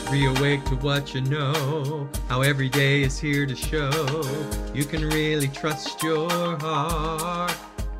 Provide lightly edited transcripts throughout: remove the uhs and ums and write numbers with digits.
Reawake to what you know, how every day is here to show you can really trust your heart.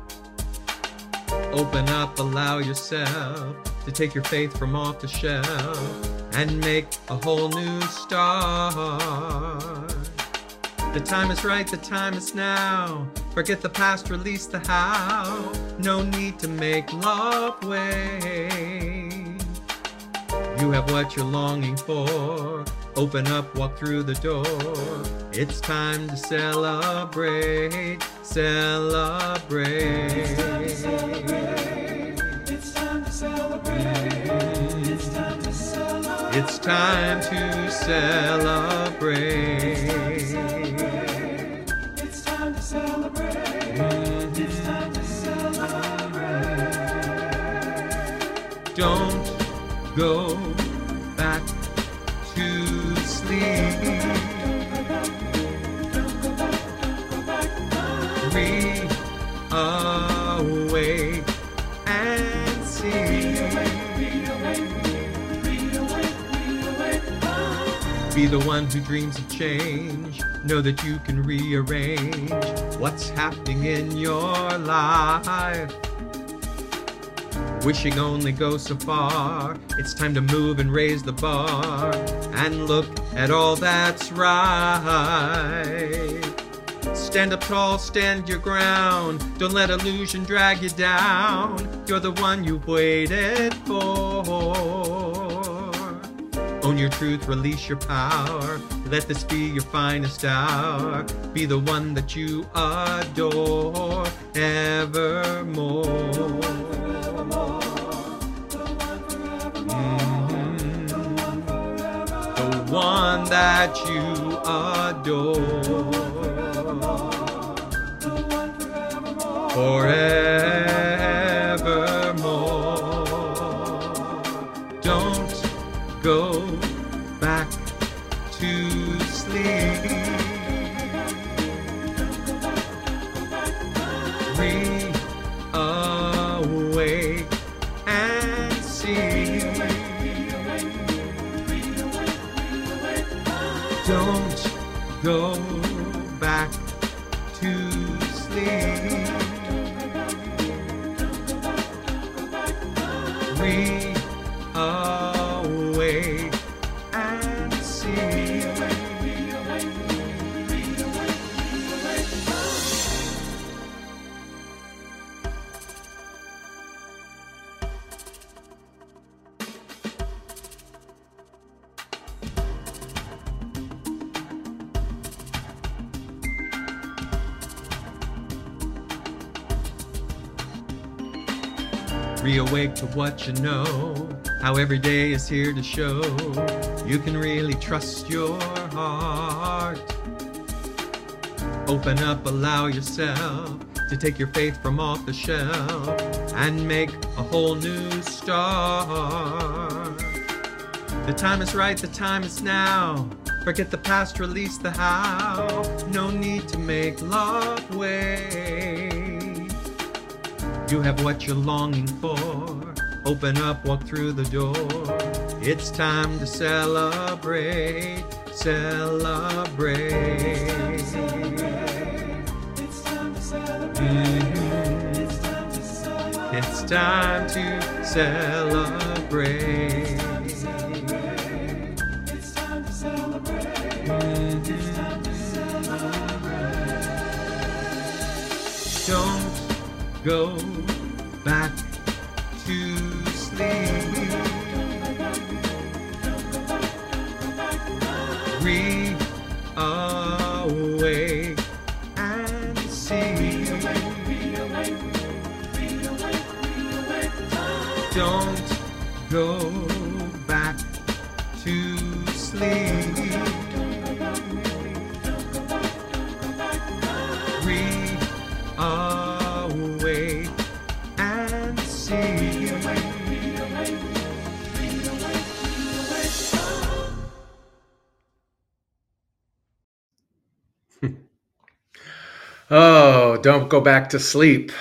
Open up, allow yourself to take your faith from off the shelf and make a whole new start. The time is right, the time is now. Forget the past, release the how. No need to make love wait. You have what you're longing for. Open up, walk through the door. It's time to celebrate, celebrate. It's time to celebrate. It's time to celebrate. It's time to celebrate. It's time to celebrate. It's time to celebrate. Don't go back to sleep. Reawake and see. Be the one who dreams of change. Know that you can rearrange what's happening in your life. Wishing only goes so far. It's time to move and raise the bar and look at all that's right. Stand up tall, stand your ground. Don't let illusion drag you down. You're the one you've waited for. Own your truth, release your power. Let this be your finest hour. Be the one that you adore evermore. The one that you adore forevermore. Don't go back to sleep. Reawake and see. Don't go back to sleep. Reawake and see. Reawake to what you know, how every day is here to show you can really trust your heart. Open up, allow yourself to take your faith from off the shelf and make a whole new start. The time is right, the time is now. Forget the past, release the how. No need to make love wait. You have what you're longing for. Open up, walk through the door. It's time to celebrate, celebrate. It's time to celebrate. It's time to celebrate. It's time to celebrate. It's time to celebrate. It's time to celebrate. Don't go back to sleep. Reawake and see. Don't go back to sleep. Reawake and see. Oh, don't go back to sleep.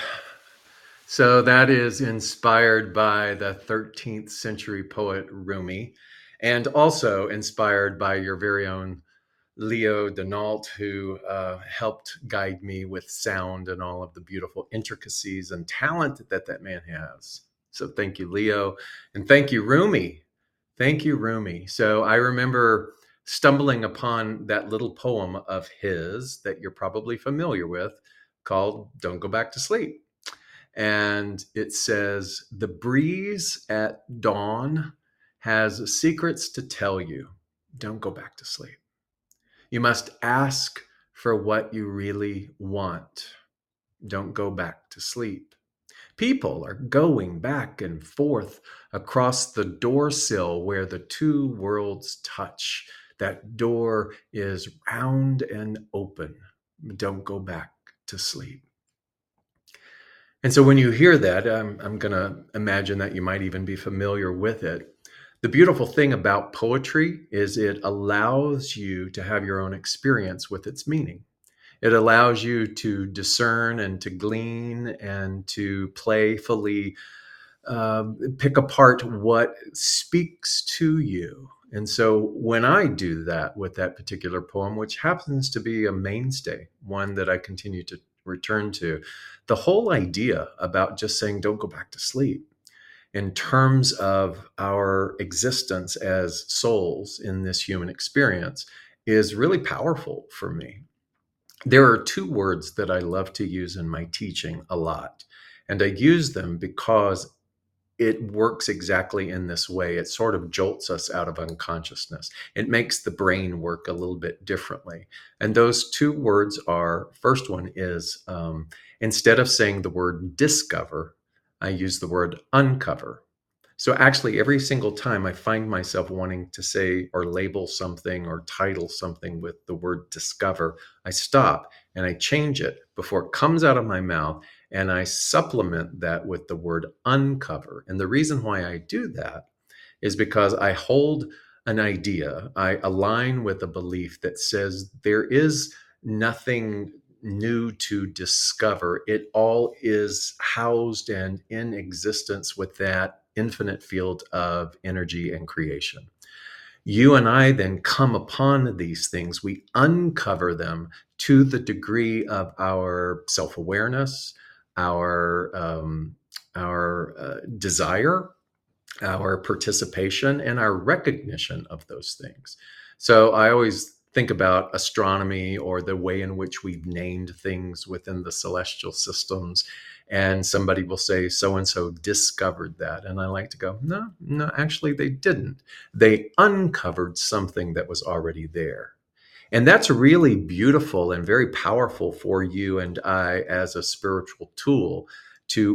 So that is inspired by the 13th century poet Rumi. And also inspired by your very own Leo Denault, who helped guide me with sound and all of the beautiful intricacies and talent that that man has. So thank you, Leo. And thank you, Rumi. Thank you, Rumi. So I remember stumbling upon that little poem of his that you're probably familiar with called Don't Go Back to Sleep. And it says, the breeze at dawn has secrets to tell you. Don't go back to sleep. You must ask for what you really want. Don't go back to sleep. People are going back and forth across the door sill where the two worlds touch. That door is round and open. Don't go back to sleep. And so when you hear that, I'm going to imagine that you might even be familiar with it. The beautiful thing about poetry is it allows you to have your own experience with its meaning. It allows you to discern and to glean and to playfully pick apart what speaks to you. And so when I do that with that particular poem, which happens to be a mainstay, one that I continue to return to, the whole idea about just saying, don't go back to sleep, in terms of our existence as souls in this human experience, is really powerful for me. There are two words that I love to use in my teaching a lot, and I use them because it works exactly in this way. It sort of jolts us out of unconsciousness. It makes the brain work a little bit differently. And those two words are, first one is, instead of saying the word discover, I use the word uncover. So actually, every single time I find myself wanting to say or label something or title something with the word discover, I stop and I change it before it comes out of my mouth, and I supplement that with the word uncover. And the reason why I do that is because I hold an idea, I align with a belief that says there is nothing new to discover. It all is housed and in existence with that infinite field of energy and creation. You and I then come upon these things, we uncover them to the degree of our self-awareness, our desire, our participation, and our recognition of those things. So I always think about astronomy or the way in which we've named things within the celestial systems, and somebody will say so-and-so discovered that. And I like to go, no, actually they didn't. They uncovered something that was already there. And that's really beautiful and very powerful for you and I as a spiritual tool to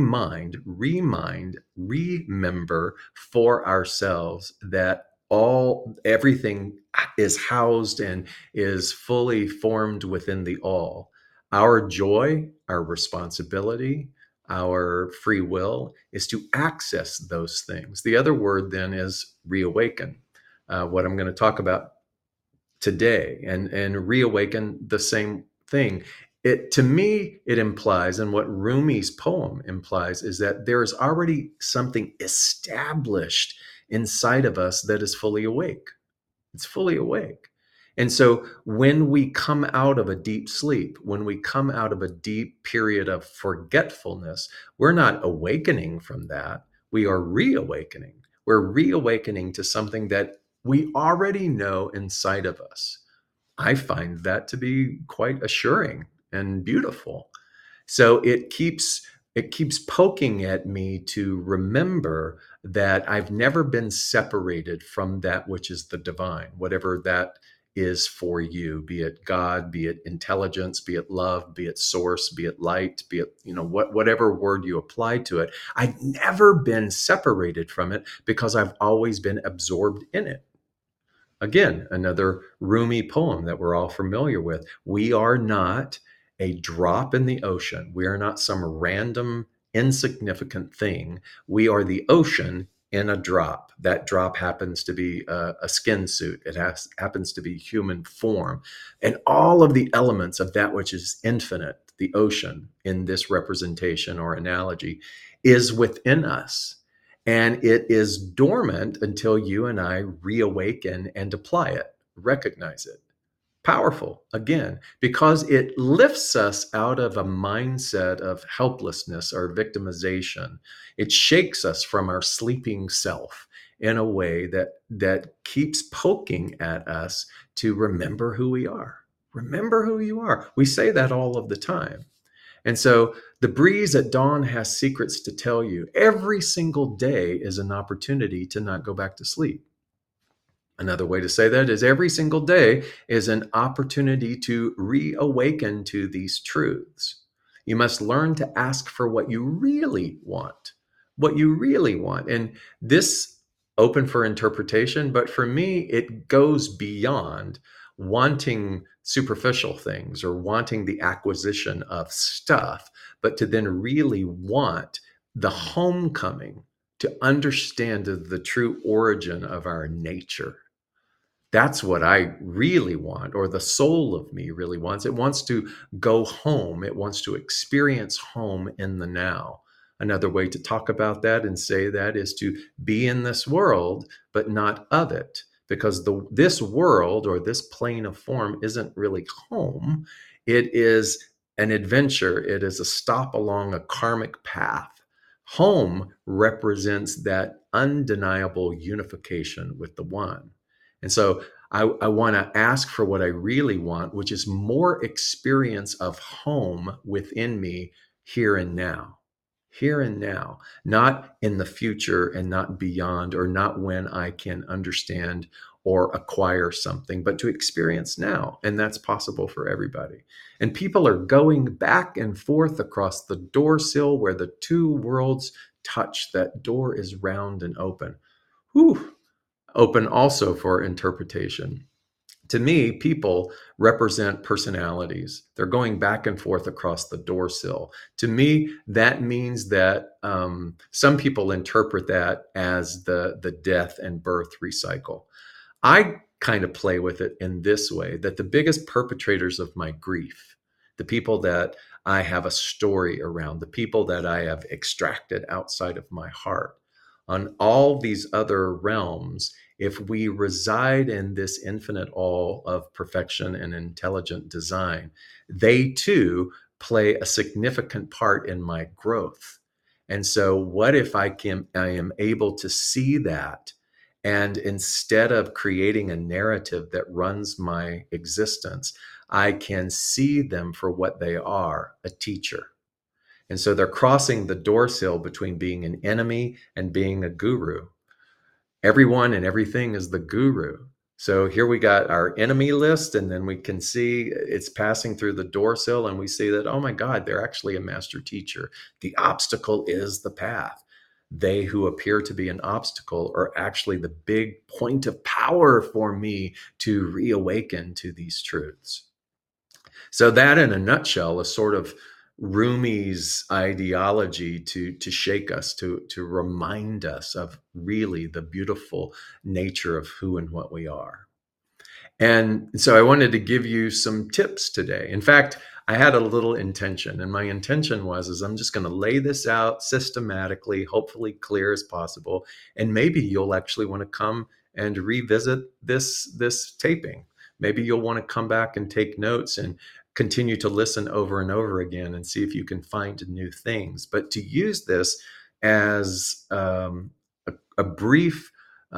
remember for ourselves that everything is housed and is fully formed within the all. Our joy, our responsibility, our free will is to access those things. The other word then is reawaken, what I'm going to talk about today, and reawaken, the same thing. To me, it implies, and what Rumi's poem implies, is that there is already something established inside of us that is fully awake. It's fully awake. And so when we come out of a deep sleep, when we come out of a deep period of forgetfulness, we're not awakening from that. We are reawakening. We're reawakening to something that we already know inside of us. I find that to be quite assuring and beautiful. So it keeps poking at me to remember that I've never been separated from that which is the divine, whatever that is for you, be it God, be it intelligence, be it love, be it source, be it light, be it, whatever word you apply to it. I've never been separated from it because I've always been absorbed in it. Again, another Rumi poem that we're all familiar with. We are not a drop in the ocean. We are not some random, insignificant thing. We are the ocean in a drop. That drop happens to be a skin suit. It happens to be human form. And all of the elements of that which is infinite, the ocean in this representation or analogy, is within us. And it is dormant until you and I reawaken and apply it, recognize it. Powerful, again, because it lifts us out of a mindset of helplessness or victimization. It shakes us from our sleeping self in a way that keeps poking at us to remember who we are. Remember who you are. We say that all of the time. And so the breeze at dawn has secrets to tell you. Every single day is an opportunity to not go back to sleep. Another way to say that is every single day is an opportunity to reawaken to these truths. You must learn to ask for what you really want, what you really want. And this open for interpretation, but for me, it goes beyond wanting superficial things or wanting the acquisition of stuff, but to then really want the homecoming, to understand the true origin of our nature. That's what I really want, or the soul of me really wants. It wants to go home. It wants to experience home in the now. Another way to talk about that and say that is to be in this world, but not of it, because this world or this plane of form isn't really home. It is an adventure. It is a stop along a karmic path. Home represents that undeniable unification with the one. And so I want to ask for what I really want, which is more experience of home within me here and now. Here and now, not in the future and not beyond, or not when I can understand or acquire something, but to experience now. And that's possible for everybody. And people are going back and forth across the door sill where the two worlds touch. That door is round and open. Whew. Open also for interpretation. To me, people represent personalities. They're going back and forth across the door sill. To me, that means that some people interpret that as the death and birth recycle. I kind of play with it in this way, that the biggest perpetrators of my grief, the people that I have a story around, the people that I have extracted outside of my heart, on all these other realms, if we reside in this infinite all of perfection and intelligent design, they too play a significant part in my growth. And so what if I am able to see that, and instead of creating a narrative that runs my existence, I can see them for what they are, a teacher. And so they're crossing the door sill between being an enemy and being a guru. Everyone and everything is the guru. So here we got our enemy list, and then we can see it's passing through the door sill, and we see that, oh my God, they're actually a master teacher. The obstacle is the path. They who appear to be an obstacle are actually the big point of power for me to reawaken to these truths. So that, in a nutshell, is sort of Rumi's ideology to shake us, to remind us of really the beautiful nature of who and what we are. And so I wanted to give you some tips today. In fact, I had a little intention, and my intention was I'm just going to lay this out systematically, hopefully clear as possible, and maybe you'll actually want to come and revisit this taping. Maybe you'll want to come back and take notes and continue to listen over and over again and see if you can find new things. But to use this as a brief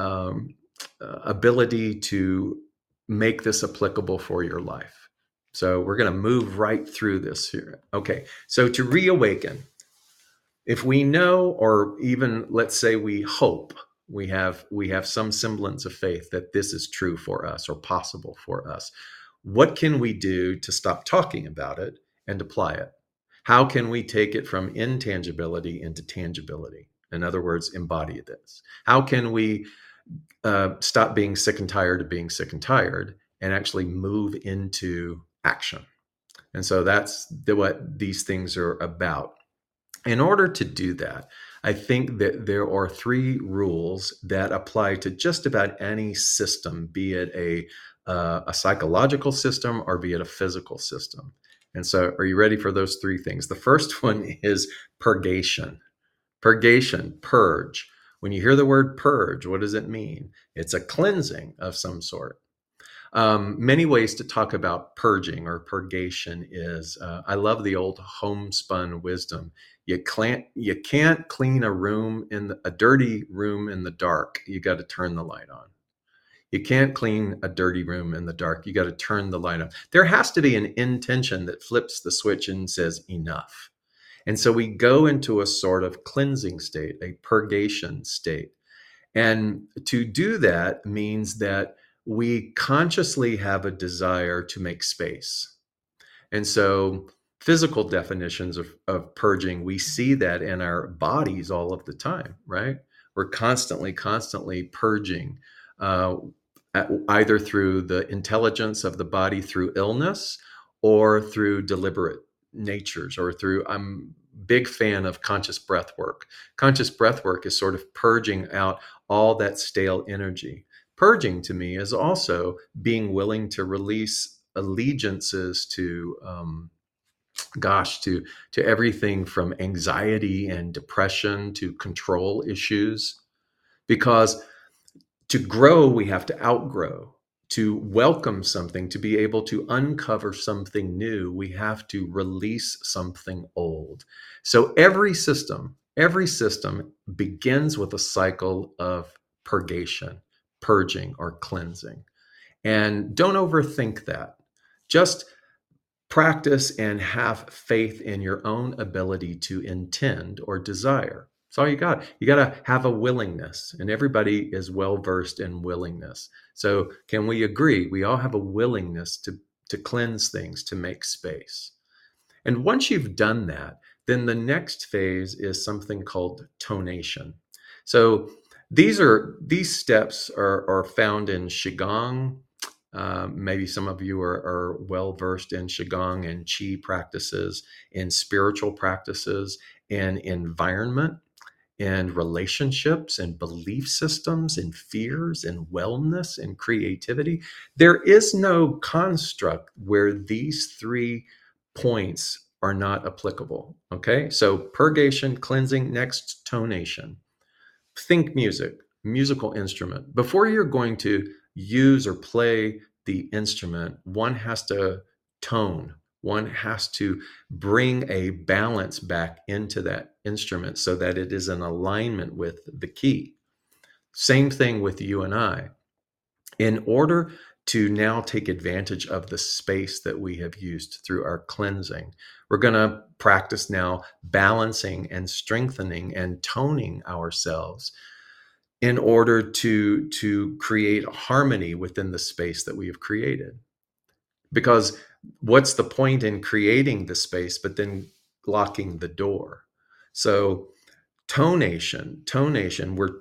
ability to make this applicable for your life. So we're going to move right through this here. Okay, so to reawaken, if we know, or even let's say we hope, we have some semblance of faith that this is true for us or possible for us, what can we do to stop talking about it and apply it? How can we take it from intangibility into tangibility? In other words, embody this. How can we stop being sick and tired of being sick and tired and actually move into action? And so that's what these things are about. In order to do that, I think that there are 3 rules that apply to just about any system, be it a psychological system or be it a physical system. And so are you ready for those 3 things? The first one is purgation. Purgation, purge. When you hear the word purge, what does it mean? It's a cleansing of some sort. Many ways to talk about purging or purgation is, I love the old homespun wisdom. You can't clean a dirty room in the dark. You got to turn the light on. You can't clean a dirty room in the dark. You got to turn the light on. There has to be an intention that flips the switch and says enough. And so we go into a sort of cleansing state, a purgation state. And to do that means that we consciously have a desire to make space. And so physical definitions of purging, we see that in our bodies all of the time, right? We're constantly purging, either through the intelligence of the body through illness or through deliberate natures, or through, I'm big fan of conscious breath work. Conscious breath work is sort of purging out all that stale energy. Purging to me is also being willing to release allegiances to to everything from anxiety and depression to control issues. Because to grow, we have to outgrow. To welcome something, to be able to uncover something new, we have to release something old. So every system begins with a cycle of purgation, purging, or cleansing. And don't overthink that. Just practice and have faith in your own ability to intend or desire. That's all you got. You got to have a willingness, and everybody is well versed in willingness. So can we agree? We all have a willingness to cleanse things, to make space. And once you've done that, then the next phase is something called tonation. So these steps are found in Qigong. Maybe some of you are well versed in Qigong and Qi practices, in spiritual practices, in environment, and relationships, and belief systems, and fears, and wellness, and creativity. There is no construct where these 3 points are not applicable. Okay, so purgation, cleansing, next tonation. Think music, musical instrument. Before you're going to use or play the instrument, one has to tone. One has to bring a balance back into that instrument so that it is in alignment with the key. Same thing with you and I. In order to now take advantage of the space that we have used through our cleansing, we're going to practice now balancing and strengthening and toning ourselves in order to create harmony within the space that we have created. Because what's the point in creating the space but then locking the door? So tonation, we're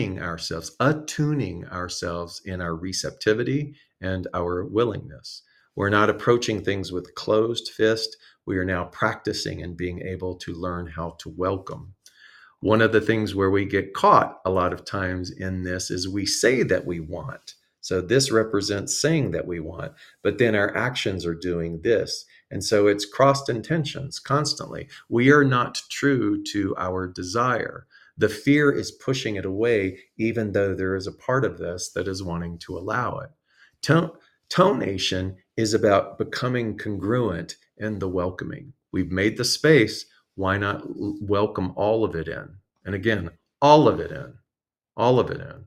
attuning ourselves in our receptivity and our willingness. We're not approaching things with closed fist. We are now practicing and being able to learn how to welcome. One of the things where we get caught a lot of times in this is we say that we want. So this represents saying that we want, but then our actions are doing this. And so it's crossed intentions constantly. We are not true to our desire. The fear is pushing it away, even though there is a part of this that is wanting to allow it. Tonation is about becoming congruent in the welcoming. We've made the space. Why not welcome all of it in? And again, all of it in, all of it in.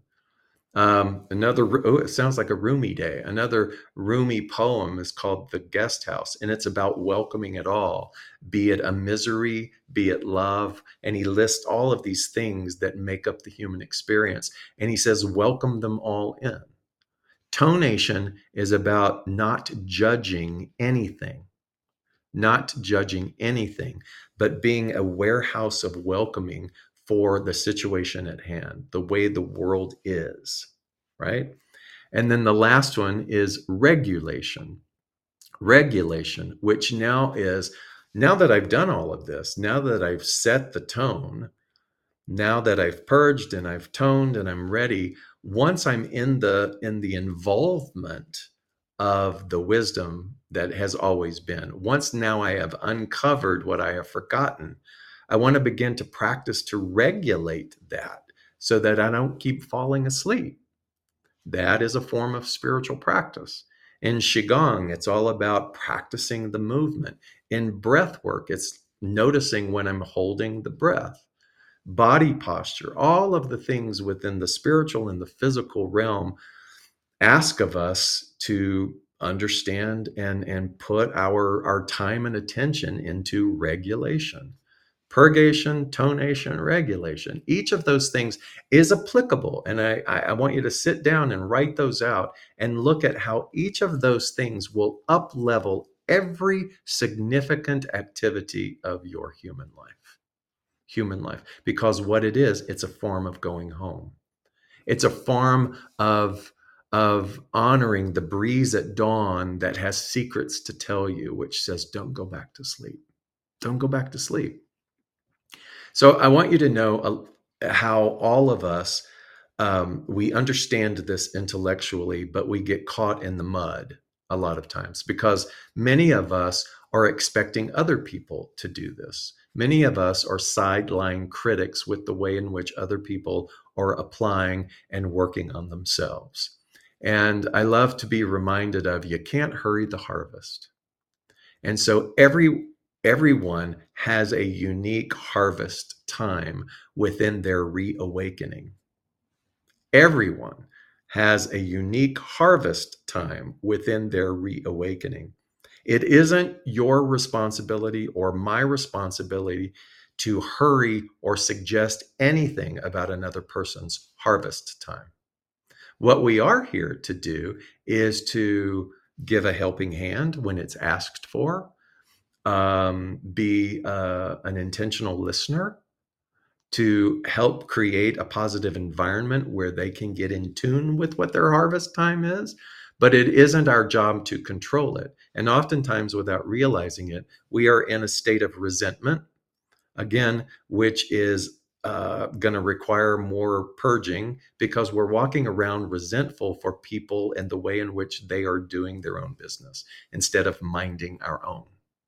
It sounds like a Rumi day. Another Rumi poem is called The Guest House, and it's about welcoming it all, be it a misery, be it love. And he lists all of these things that make up the human experience. And he says, welcome them all in. Tonation is about not judging anything, but being a warehouse of welcoming for the situation at hand, the way the world is, right? And then the last one is regulation. Regulation, which now that I've done all of this, now that I've set the tone, now that I've purged and I've toned and I'm ready, once I'm in the involvement of the wisdom that has always been, once now I have uncovered what I have forgotten, I want to begin to practice to regulate that so that I don't keep falling asleep. That is a form of spiritual practice. In Qigong, it's all about practicing the movement. In breath work, it's noticing when I'm holding the breath. Body posture, all of the things within the spiritual and the physical realm ask of us to understand and put our time and attention into regulation. Purgation, tonation, regulation. Each of those things is applicable. And I want you to sit down and write those out and look at how each of those things will up level every significant activity of your human life. Human life. Because what it is, it's a form of going home. It's a form of honoring the breeze at dawn that has secrets to tell you, which says, don't go back to sleep. Don't go back to sleep. So I want you to know how all of us, we understand this intellectually, but we get caught in the mud a lot of times because many of us are expecting other people to do this. Many of us are sideline critics with the way in which other people are applying and working on themselves. And I love to be reminded of, you can't hurry the harvest. And so everyone has a unique harvest time within their reawakening. Everyone has a unique harvest time within their reawakening. It isn't your responsibility or my responsibility to hurry or suggest anything about another person's harvest time. What we are here to do is to give a helping hand when it's asked for, be an intentional listener, to help create a positive environment where they can get in tune with what their harvest time is. But it isn't our job to control it. And oftentimes, without realizing it, we are in a state of resentment, again, which is going to require more purging because we're walking around resentful for people and the way in which they are doing their own business instead of minding our own.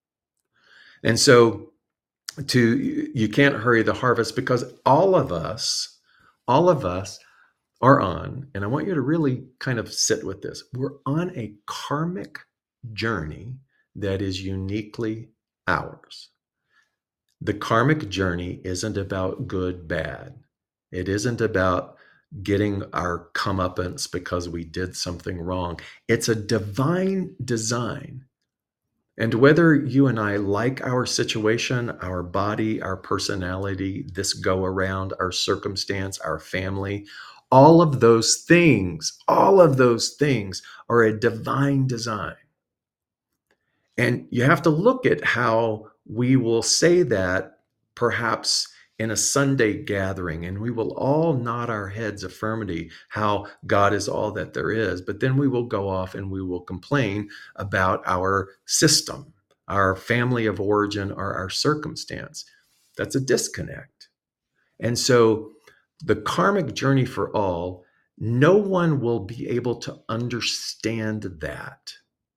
And so you can't hurry the harvest because all of us are on, and I want you to really kind of sit with this. We're on a karmic journey that is uniquely ours. The karmic journey isn't about good, bad. It isn't about getting our comeuppance because we did something wrong. It's a divine design. And whether you and I like our situation, our body, our personality, this go around, our circumstance, our family, all of those things are a divine design. And you have to look at how we will say that perhaps in a Sunday gathering, and we will all nod our heads affirmity, how God is all that there is. But then we will go off and we will complain about our system, our family of origin, or our circumstance. That's a disconnect. And so the karmic journey for all, no one will be able to understand that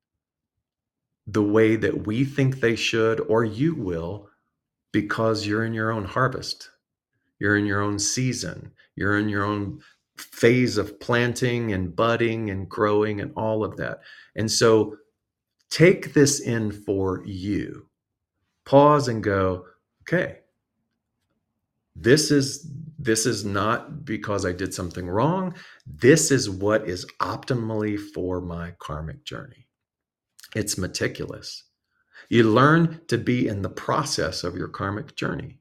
the way that we think they should, or you will, because you're in your own harvest. You're in your own season. You're in your own phase of planting and budding and growing and all of that. And so take this in for you. Pause and go, okay, this is not because I did something wrong. This is what is optimally for my karmic journey. It's meticulous. You learn to be in the process of your karmic journey.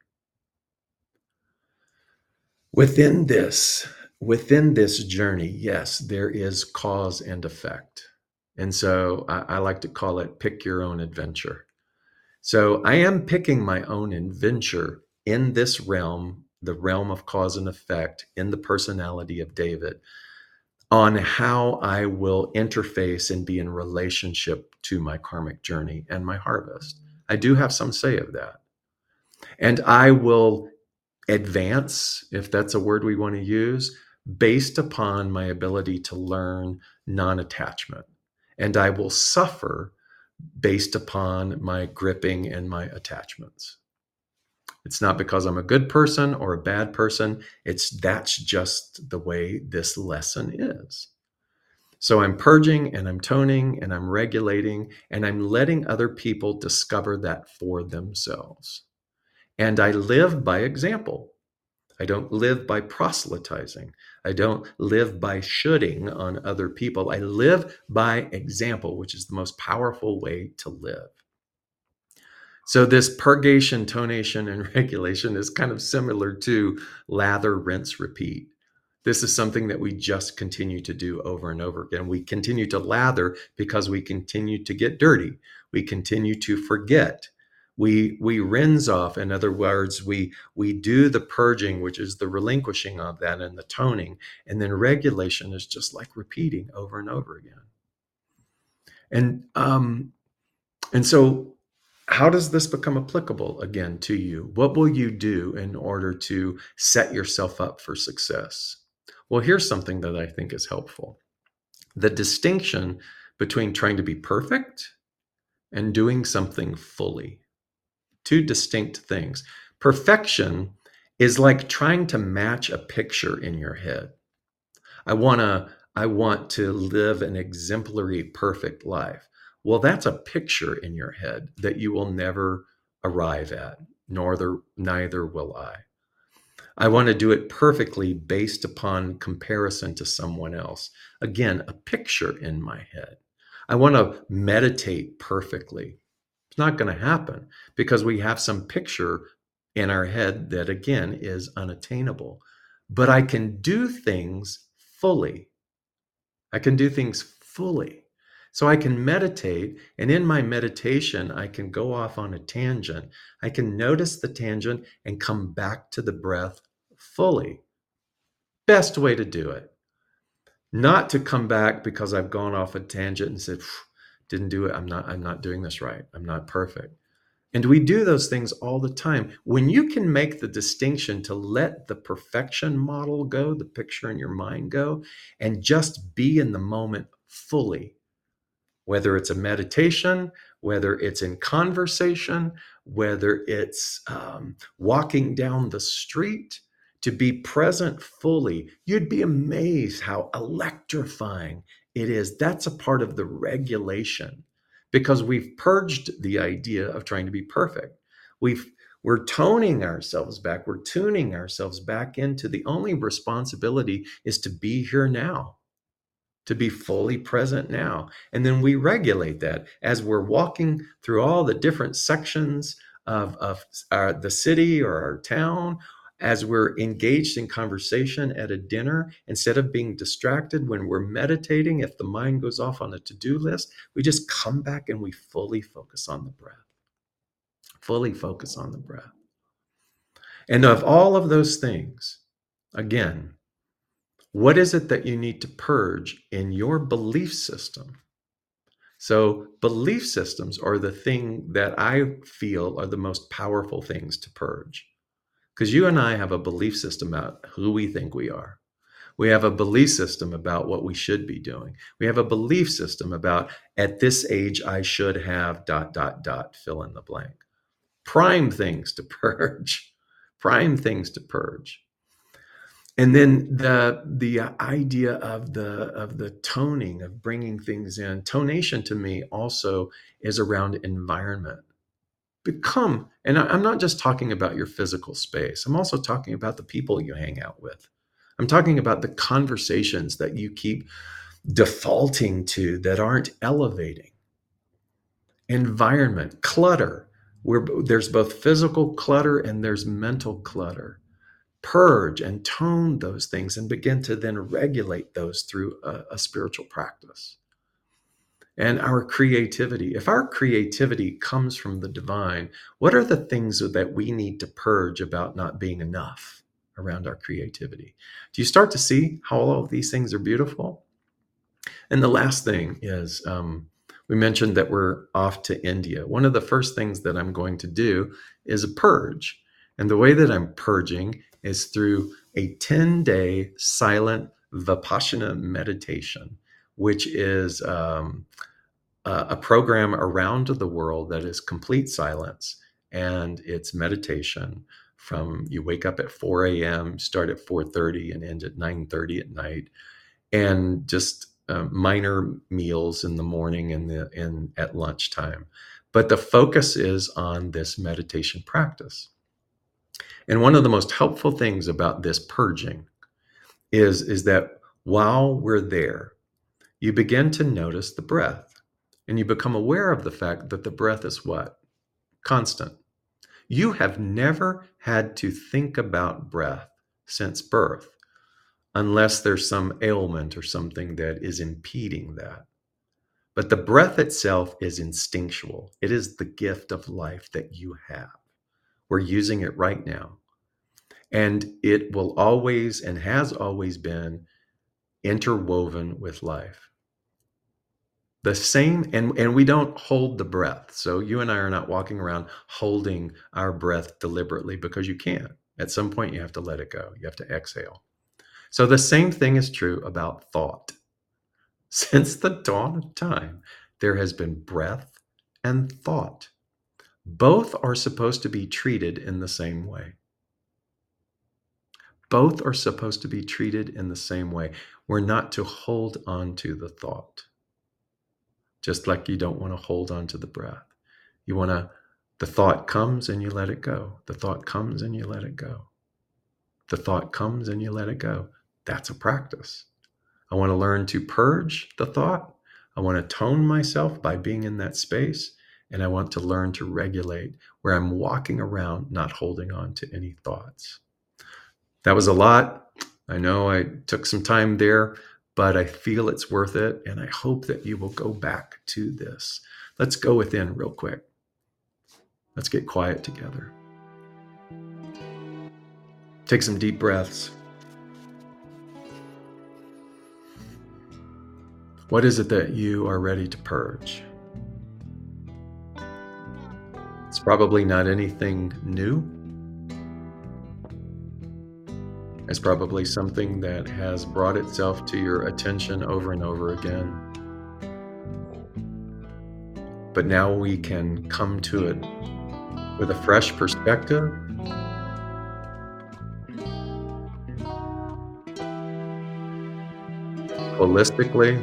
Within this journey, yes, there is cause and effect. And so I like to call it pick your own adventure. So I am picking my own adventure in this realm, the realm of cause and effect, in the personality of David, on how I will interface and be in relationship to my karmic journey and my harvest. I do have some say of that. And I will advance, if that's a word we want to use, based upon my ability to learn non-attachment. And I will suffer based upon my gripping and my attachments. It's not because I'm a good person or a bad person. That's just the way this lesson is. So I'm purging and I'm toning and I'm regulating and I'm letting other people discover that for themselves. And I live by example. I don't live by proselytizing. I don't live by shoulding on other people. I live by example, which is the most powerful way to live. So this purgation, tonation, and regulation is kind of similar to lather, rinse, repeat. This is something that we just continue to do over and over again. We continue to lather because we continue to get dirty. We continue to forget. We rinse off. In other words, we do the purging, which is the relinquishing of that, and the toning. And then regulation is just like repeating over and over again. And so how does this become applicable again to you? What will you do in order to set yourself up for success? Well, here's something that I think is helpful. The distinction between trying to be perfect and doing something fully. Two distinct things. Perfection is like trying to match a picture in your head. I want to live an exemplary, perfect life. Well, that's a picture in your head that you will never arrive at, neither will I. I want to do it perfectly based upon comparison to someone else. Again, a picture in my head. I want to meditate perfectly. It's not going to happen because we have some picture in our head that, again, is unattainable. But I can do things fully. I can do things fully. So I can meditate, and in my meditation, I can go off on a tangent. I can notice the tangent and come back to the breath fully. Best way to do it. Not to come back because I've gone off a tangent and said, didn't do it. I'm not doing this right. I'm not perfect. And we do those things all the time. When you can make the distinction to let the perfection model go, the picture in your mind go, and just be in the moment fully, whether it's a meditation, whether it's in conversation, whether it's walking down the street, to be present fully, you'd be amazed how electrifying it is. That's a part of the regulation because we've purged the idea of trying to be perfect. We're toning ourselves back. We're tuning ourselves back into the only responsibility is to be here now, to be fully present now. And then we regulate that as we're walking through all the different sections of the city or our town, as we're engaged in conversation at a dinner, instead of being distracted when we're meditating, if the mind goes off on a to-do list, we just come back and we fully focus on the breath. Fully focus on the breath. And of all of those things, again, what is it that you need to purge in your belief system? So belief systems are the thing that I feel are the most powerful things to purge. Because you and I have a belief system about who we think we are. We have a belief system about what we should be doing. We have a belief system about at this age, I should have ... fill in the blank. Prime things to purge. Prime things to purge. And then the idea of the toning, of bringing things in. Tonation to me also is around environment. And I'm not just talking about your physical space. I'm also talking about the people you hang out with. I'm talking about the conversations that you keep defaulting to that aren't elevating. Environment, clutter, where there's both physical clutter and there's mental clutter. Purge and tone those things and begin to then regulate those through a spiritual practice. And our creativity. If our creativity comes from the divine, what are the things that we need to purge about not being enough around our creativity? Do you start to see how all of these things are beautiful? And the last thing is, we mentioned that we're off to India. One of the first things that I'm going to do is a purge. And the way that I'm purging is through a 10-day silent Vipassana meditation, which is a program around the world that is complete silence. and it's meditation from you wake up at 4 a.m., start at 4:30 and end at 9:30 at night, and just minor meals in the morning and at lunchtime. But the focus is on this meditation practice. And one of the most helpful things about this purging is that while we're there, you begin to notice the breath, and you become aware of the fact that the breath is what? Constant. You have never had to think about breath since birth, unless there's some ailment or something that is impeding that. But the breath itself is instinctual. It is the gift of life that you have. We're using it right now. And it will always and has always been interwoven with life. The same, and we don't hold the breath. So you and I are not walking around holding our breath deliberately, because you can't. At some point, you have to let it go. You have to exhale. So the same thing is true about thought. Since the dawn of time, there has been breath and thought. Both are supposed to be treated in the same way. Both are supposed to be treated in the same way. We're not to hold on to the thought. Just like you don't want to hold on to the breath. You want to, the thought comes and you let it go. The thought comes and you let it go. The thought comes and you let it go. That's a practice. I want to learn to purge the thought. I want to tone myself by being in that space. And I want to learn to regulate where I'm walking around, not holding on to any thoughts. That was a lot. I know I took some time there, but I feel it's worth it. And I hope that you will go back to this. Let's go within real quick. Let's get quiet together. Take some deep breaths. What is it that you are ready to purge? It's probably not anything new. It's probably something that has brought itself to your attention over and over again. But now we can come to it with a fresh perspective. Holistically.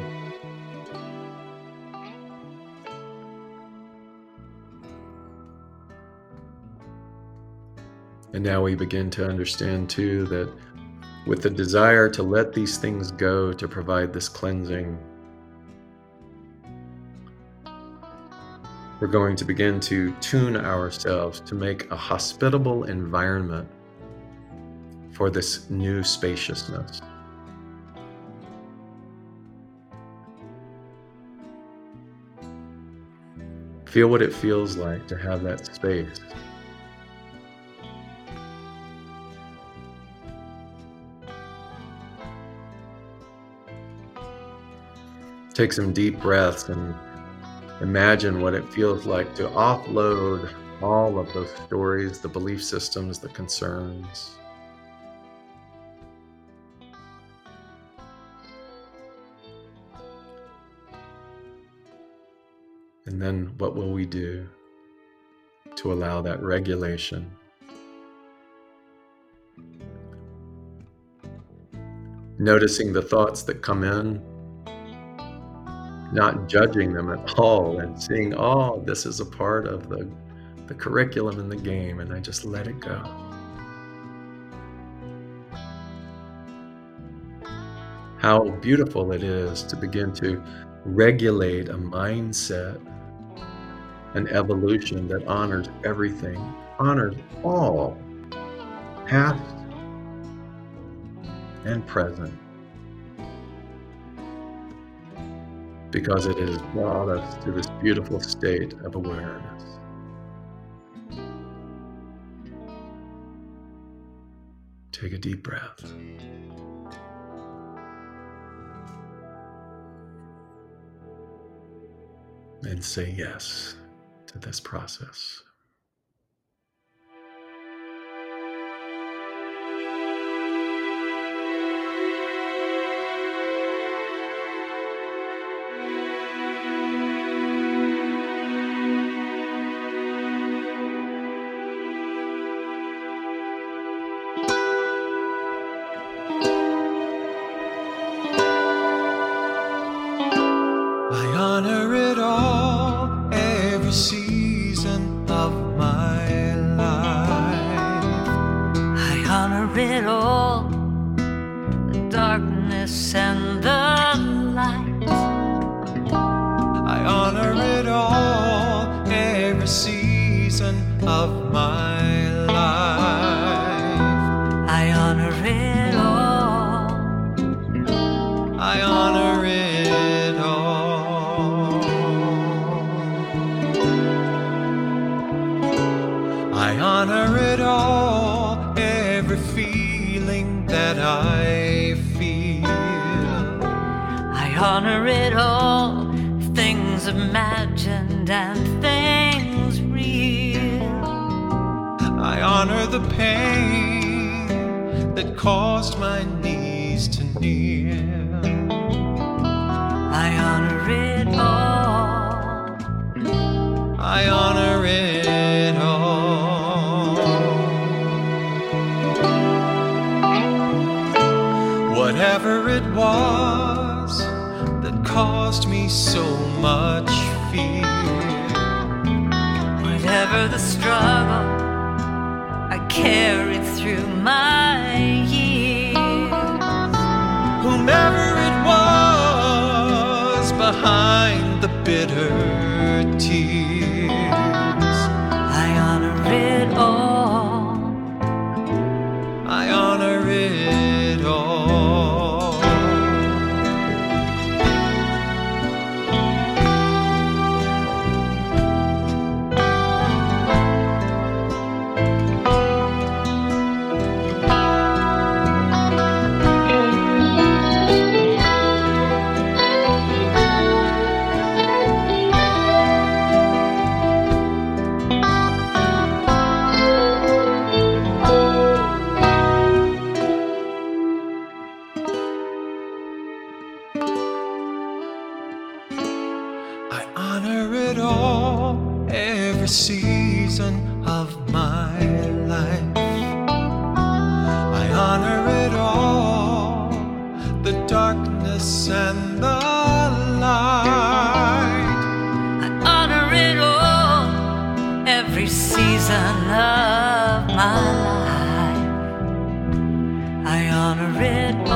And now we begin to understand too that with the desire to let these things go, to provide this cleansing, we're going to begin to tune ourselves to make a hospitable environment for this new spaciousness. Feel what it feels like to have that space. Take some deep breaths and imagine what it feels like to offload all of those stories, the belief systems, the concerns. And then what will we do to allow that regulation? Noticing the thoughts that come in, not judging them at all, and seeing, oh, this is a part of the curriculum in the game, and I just let it go. How beautiful it is to begin to regulate a mindset, an evolution that honors everything, honors all, past and present, because it has brought us to this beautiful state of awareness. Take a deep breath. And say yes to this process. honor it all, the darkness and the light. I honor it all, every season of my life. I honor it all. I honor it all. I honor it all, every feeling that I feel. I honor it all, things imagined and things real. I honor the pain that caused my knees to kneel. I honor it all. I honor it all. Whatever it was that caused me so much fear, Whatever the struggle I carried through my years, whomever it was behind the bitter tears, I honor it all. I honor it all. I honor it all, every season of my life. I honor it all, the darkness and the light. I honor it all, every season of my life. I honor it